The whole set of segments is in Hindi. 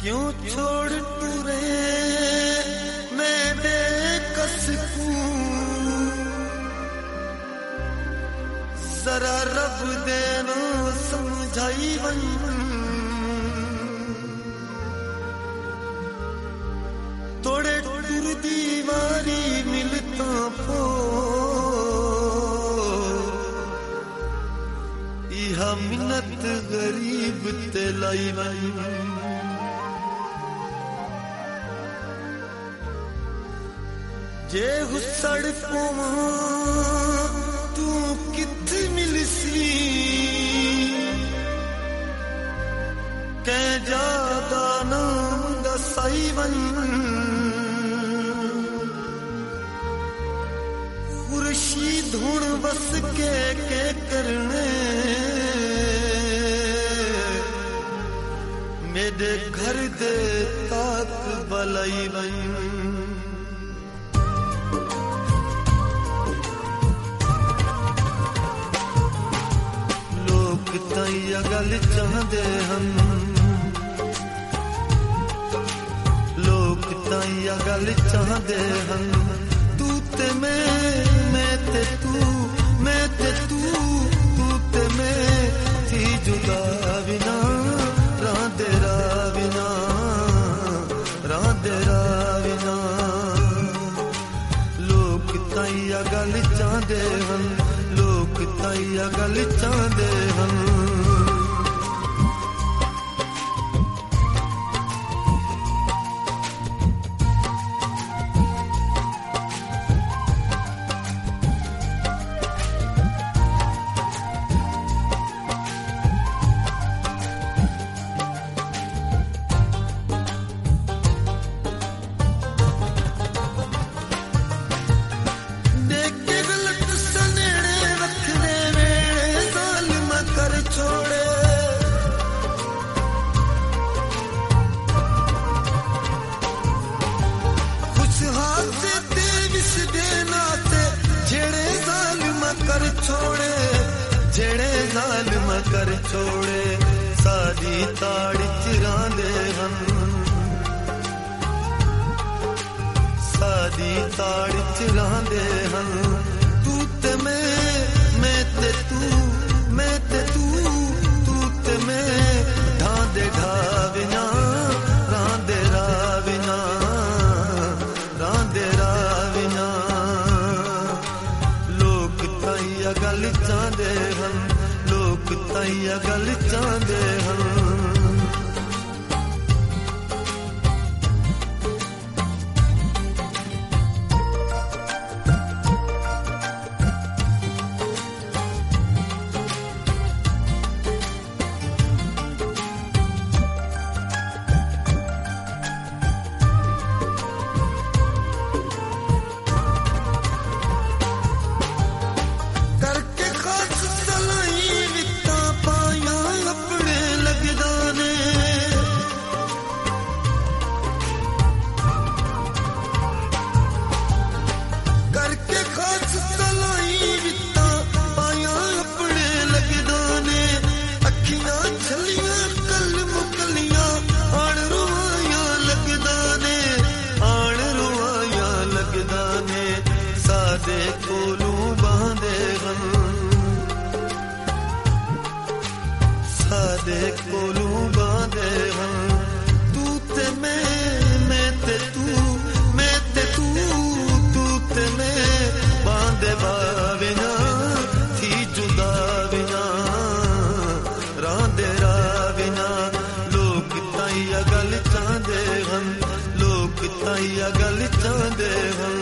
क्यों छोड़ टूरे मैं बेकस जरा रब देनो समझाई वन तोड़े टूर दीवारी मिलता पो इहा मिन्नत गरीब ते लाई वन जे हुसड़ पोवा तू किथ मिलसी कै जादा नाम दसाई वन खुर्शीद हुण बस के करने मेरे घर दे ताक बलाई वन ताइया गल चाहते हम लोग ताइया गल चाहते हम तू ते मैं ते तू मैं ते तू तू ते मैं थी जुदा बिना रांदे बिना लोग ताइया गल चाहते हम लोग ताइया गल चाहते हम जेड़े जालिम कर छोड़े सादी ताड़ी चिरांदे हम सादी ताड़ी चिरांदे हम तू ते मैं ते तू मैं ते तू तू ते मैं ढांदे ढाविना रांदे राविना लोग ताइया गल चाहते हम लोग ताइया गल चाहते हम सादे कोलू बांधे हम सादे कोलू बांधे हम तू ते मैं ते तू मैं ते तू तू ते मैं बांधे बाविना थी जुदा बिना रांदे राविना लोग ताइया गल चाहते हम लोग ताइया गल चाहते हम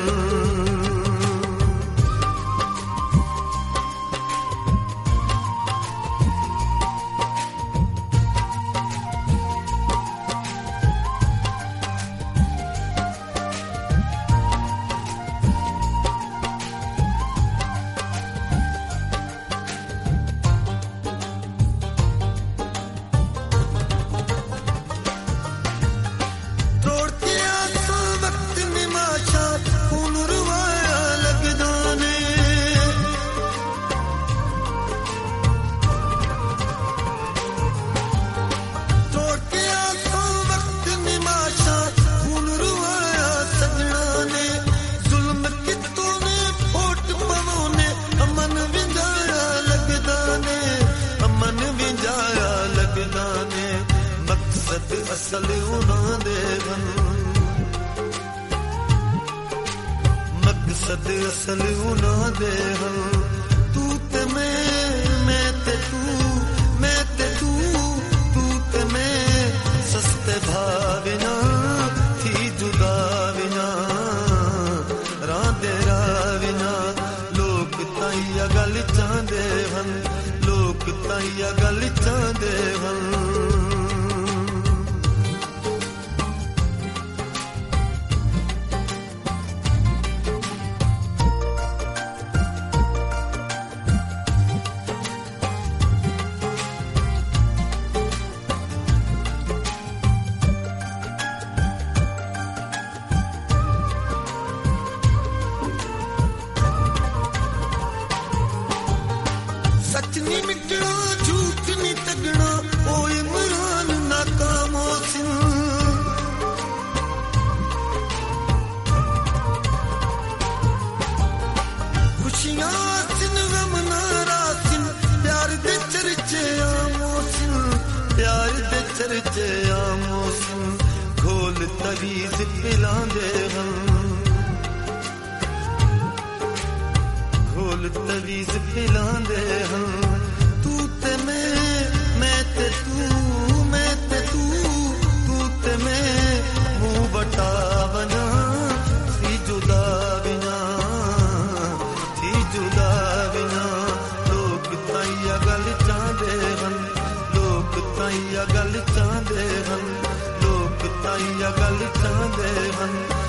तोड़ते आसा वक्त में असल उन्हां दे हन मकसद असल उन्हां दे हन तू ते मैं ते तू मैं ते तू तू ते मैं सस्ते भाविना थी जुदा विना रांदे राविना लोक ताईया गल चांदे हन लोक ताईया गल चांदे हन सच नी मिटना झूठ नी तगना ओ इमरान नाकाम होसिन खुशियां सिन गम नारासिन प्यार दे चर्चे आमोसिन प्यार दे चर्चे आमोसिन घोल तवीज पिलांदे हन घोल तवीज पिलांदे हन तू ते मैं ते तू मैं ते तू तू ते मैं मुंह बटावना थी जुदा बिना लोक ताईया गल चांदे हन लोक ताईया गल चांदे हन लोक ताईया गल चांदे हन